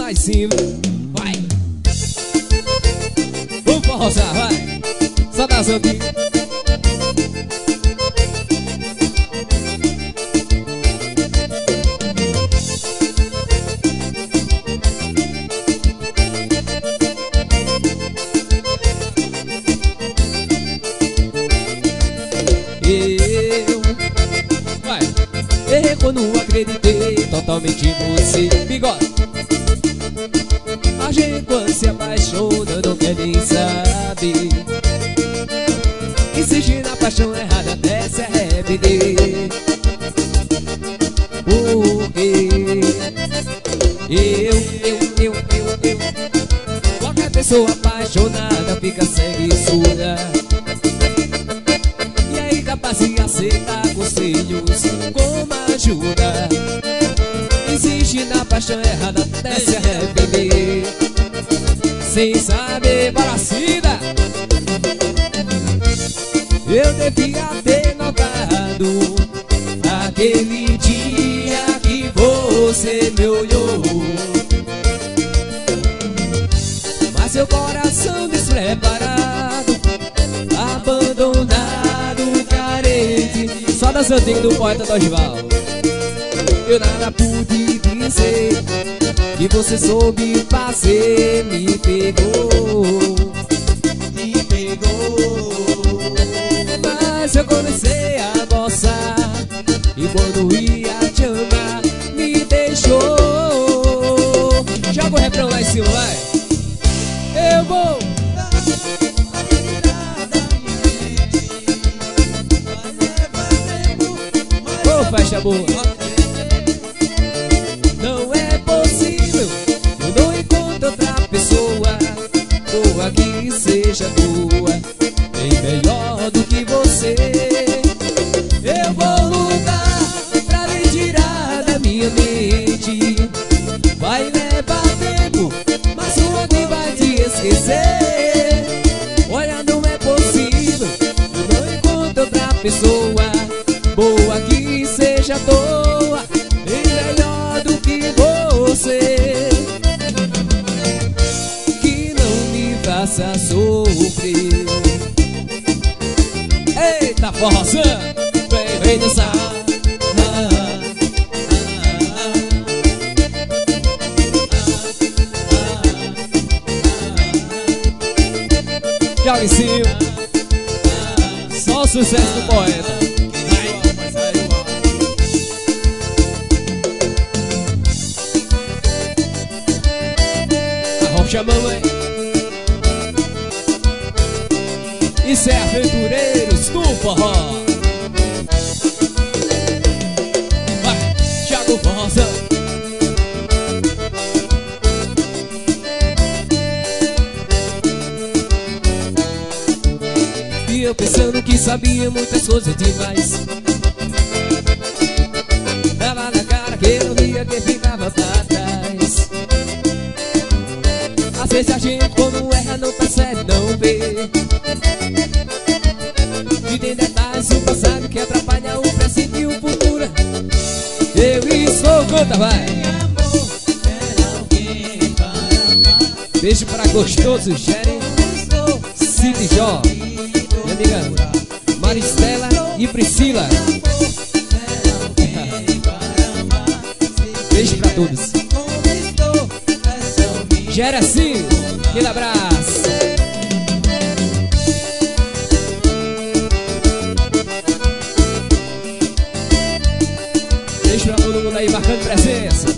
lá em cima. Vai. Vamos forrosar, vai. Só das antigas. Quando acreditei totalmente em você. Bigode. A gente quando se apaixona não quer nem saber. Insiste na paixão errada até se arrepender. Porque eu qualquer pessoa apaixonada fica cega e surda. E é incapaz de aceitar conselhos como ajuda. Insiste na paixão errada até se arrepender. Sem saber, baracida. Eu devia ter notado aquele dia que você me olhou. Mas seu coração despreparado, abandonado, carente. Só da santinha do poeta Dorival. Eu nada pude dizer, que você soube fazer. Me pegou, me pegou. Mas eu comecei a gostar, e quando ia te amar, me deixou. Joga o refrão lá em cima, vai. Eu vou fecha a boa. Não é possível, eu não encontro outra pessoa boa que seja boa, bem melhor do que você. Eu vou lutar pra me tirar da minha mente. Vai levar tempo, mas o homem vai te esquecer. Olha, não é possível, eu não encontro outra pessoa boa que seja boa, bem melhor do que você, que não me faça sofrer. Eita, forrozão, vem dançar. Joga em cima. Só o sucesso do poeta. Mamãe. Isso é Aventureiros do Forró. Vai, Thiago Forrozão. E eu pensando que sabia muitas coisas demais. Dava na cara que eu via que ficava pra trás. Às vezes a gente quando erra não percebe, não vê. E tem detalhes do passado que atrapalha o presente e o futuro. Eu estou, canta, vai. Beijo pra gostoso, Jerry, Cid Jó, minha amiga Maristela e Priscila. Beijo pra todos. Gera assim, aquele abraço. Beijo pra todo mundo aí marcando presença.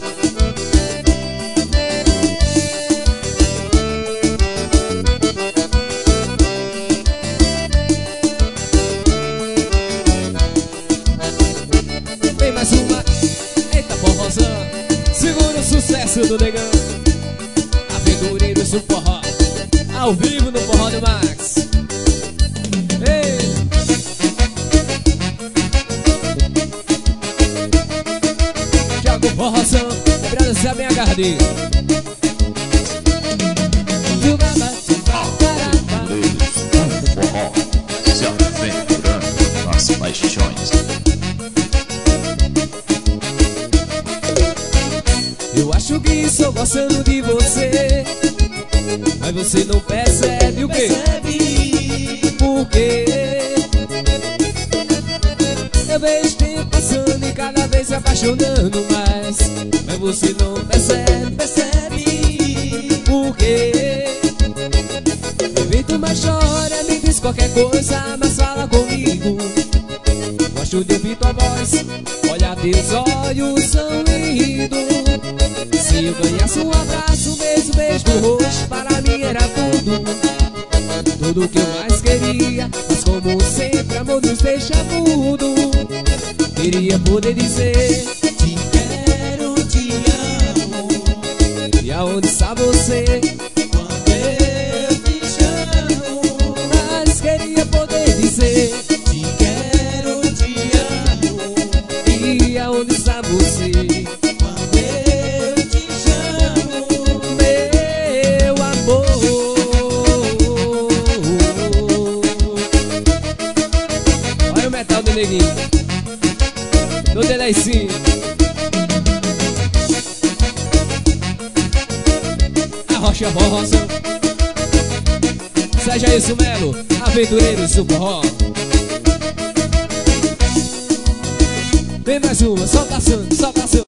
Vem mais uma. Eita, forrozão. Segura o sucesso do negão. Aventureiros do Forró, ao vivo no Forró do Max. Ei. Joga o forrozão, lembrando de ser bem agarradinho. Forró, se aventurando nas paixões. Eu acho que estou gostando de você, mas você não percebe o quê? Por quê? Eu vejo tempo passando e cada vez se apaixonando mais, mas você não percebe, por quê? Evito mais chora, me diz qualquer coisa, mas fala comigo. Gosto de ouvir tua voz, olha teus olhos são lindos. Se eu ganhasse um abraço, um beijo no rosto, para mim era tudo que eu mais queria. Mas como sempre, amor nos deixa mudo. Queria poder dizer te quero, te amo. E aonde está você quando eu te chamo? Mas queria poder dizer te quero, te amo. E aonde está você quando eu te chamo, meu amor? Olha o metal do neguinho do Deleicinho. A Rocha Rosa, seja isso, Melo, aventureiros do forró. Tem mais uma, solta a Sandra, solta a Sandra.